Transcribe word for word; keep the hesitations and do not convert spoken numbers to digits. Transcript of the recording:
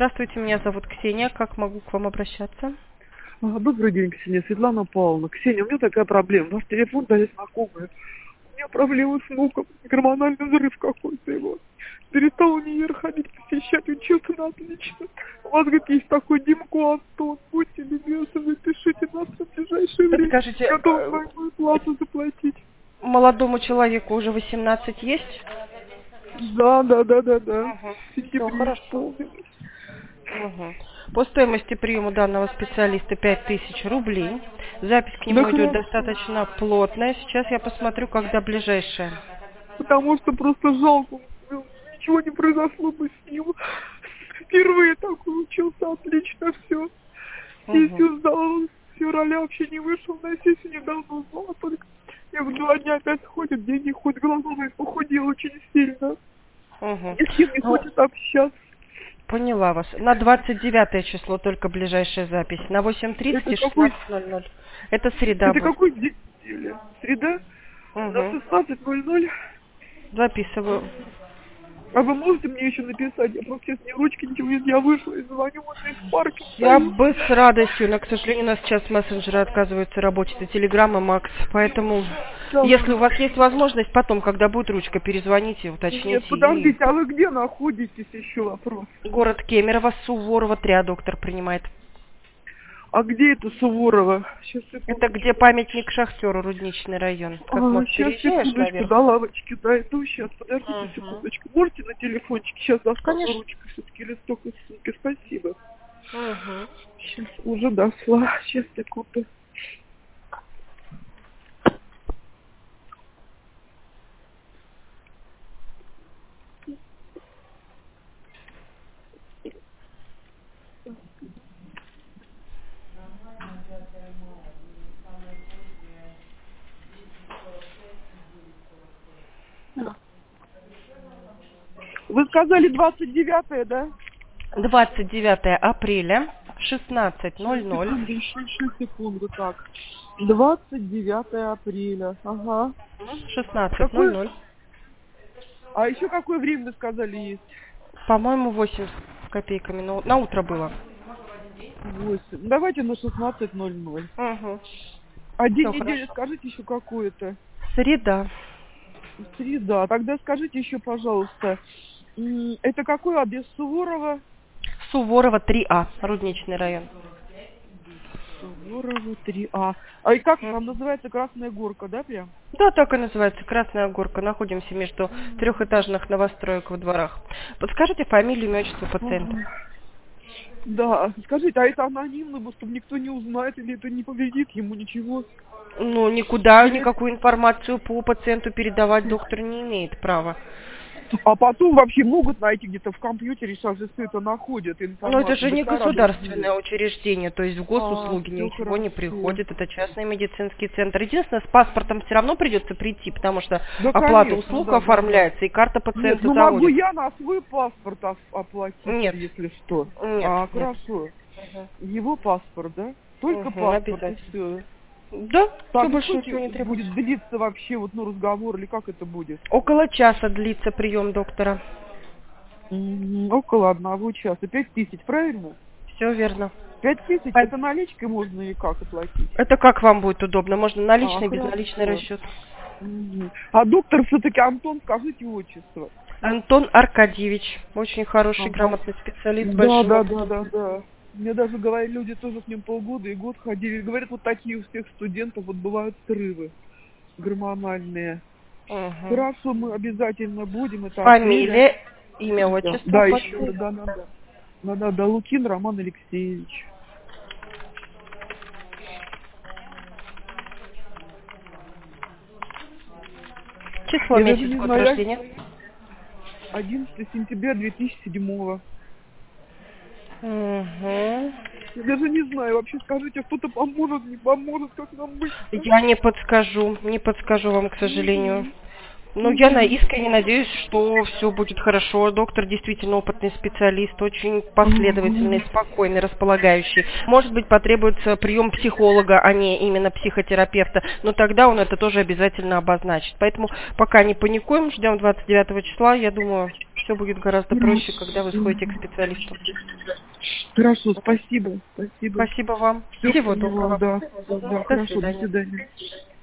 Здравствуйте, меня зовут Ксения. Как могу к вам обращаться? А, Добрый день, Ксения, Светлана Павловна. Ксения, у меня такая проблема. Ваш телефон дали знакомые. У меня проблемы с внуком. Гормональный взрыв какой-то его. Перестал универ ходить, посещать, учился на отлично. У вас, говорит, есть такой Димко Антон. Будьте любезны, запишите нас на ближайшее время. Скажите, Готов э, двойную плату заплатить. молодому человеку уже восемнадцать есть? Да, да, да, да, да. Угу. В Все сентябре хорошо. исполнилось. Угу. По стоимости приема данного специалиста пять тысяч рублей. Запись к Да нему идет хорошо. достаточно плотная. Сейчас я посмотрю, когда ближайшая. Потому что просто жалко. Ну, ничего не произошло бы с ним. Впервые такой учился, отлично все. Угу. Сессию сдал, с февраля вообще не вышел, на сессию недавно узнала только. Я в два дня опять ходит, деньги хоть глаза, похудел очень сильно. Угу. Ни с кем не Ну, хочет общаться. поняла вас. На двадцать девятое число только ближайшая запись. На восемь тридцать Это и какой, шестнадцать ноль ноль. Это среда это будет. какой день недели? Среда? На Угу. шестнадцать ноль ноль. Записываю. А вы можете мне еще написать? Я просто сейчас ни ручки, ничего нет. Я вышла и звоню, вот здесь в парке Я стою. бы с радостью, но, к сожалению, у нас сейчас мессенджеры отказываются работать, и Телеграм, и Макс. Поэтому, Да. если у вас есть возможность, потом, когда будет ручка, перезвоните, Нет, уточните. И подождите, а вы где находитесь, еще вопрос? город Кемерово, Суворова, три доктор принимает. А где это Суворова? Сейчас, Это секундочку. где памятник шахтеру, Рудничный район. Как А, мост сейчас, переезжаешь секундочку, наверх? до лавочки дойду. Сейчас, подождите Угу. секундочку. Можете на телефончике? Сейчас достану Конечно. ручку, все-таки листок и ссылки. Спасибо. Угу. Сейчас уже дошла. Сейчас, секунду. Вы сказали двадцать девятое, да? двадцать девятое апреля, шестнадцать ноль ноль. шесть секунду, так. двадцать девятое апреля. Ага. шестнадцать ноль Какой? ноль. А еще какое время вы сказали есть? По-моему, восемь с копейками. Но на утро было. Восемь. Давайте на шестнадцать ноль ноль. Угу. А день Все недели хорошо. скажите еще какой-то. Среда. Среда. Тогда скажите еще, пожалуйста, м, это какой адрес Суворова? Суворова три А, Рудничный район. Суворова три А. А и как М. там называется Красная Горка, да, прям? Да, так и называется, Красная Горка. Находимся между трехэтажных новостроек во дворах. Подскажите фамилию, имя, отчество пациента. Ага. Да. Скажите, а это анонимно, чтобы никто не узнает, или это не повредит ему ничего? Ну, никуда Или... никакую информацию по пациенту передавать доктор не имеет права. А потом вообще могут найти где-то в компьютере, сейчас же все это находят, Но информацию. это же не Доктора государственное другие. учреждение, то есть в А, госуслуги все ничего не хорошо. приходит, это частный медицинский центр. Единственное, с паспортом все равно придется прийти, потому что Да, оплата конечно, услуг да, да, да. оформляется, и карта Нет, пациента ну могу заводится. я на свой паспорт оп- оплатить, Нет, если что. нет, А, нет. хорошо. Его паспорт, да? Только Угу, паспорт и обязательно. все. Да, все, Так, и больше сколько ничего не требуется. будет длиться вообще вот, ну, разговор, или как это будет? Около часа длится прием доктора. Мгм, около одного часа. Пять тысяч, правильно? Все верно. Пять тысяч, А это наличкой можно или как оплатить? это как вам будет удобно? Можно А, наличный, безналичный хорошо. расчет. Мгм. А доктор все-таки Антон, скажите отчество. Антон Аркадьевич, очень хороший, Ага. грамотный специалист с Да, большим да, да, опытом. да, да. Мне даже говорят, люди тоже с ним полгода и год ходили. Говорят, вот такие у всех студентов вот бывают срывы гормональные. Угу. Хорошо, мы обязательно будем. Это апреля. Фамилия, имя, Да, отчество, да, еще раз, пациент. да, да, да. Да, да, да, Лукин Роман Алексеевич. Число, Я даже месяц, не год знаю, рождения. одиннадцатое сентября две тысячи седьмого. Угу. Я даже не знаю, вообще скажите, кто-то поможет, не поможет, как нам быть? Я не подскажу, не подскажу вам, к сожалению. Мгм. Но я на Мгм. искренне надеюсь, что все будет хорошо. Доктор действительно опытный специалист, очень последовательный, Мгм. спокойный, располагающий. Может быть, потребуется прием психолога, а не именно психотерапевта, но тогда он это тоже обязательно обозначит. Поэтому пока не паникуем, ждем двадцать девятого числа. Я думаю, все все будет гораздо проще, когда вы сходите к специалисту. Хорошо, спасибо. Спасибо. Спасибо вам. Всё, Всего доброго. Да, да, да, До хорошо, свидания. до свидания.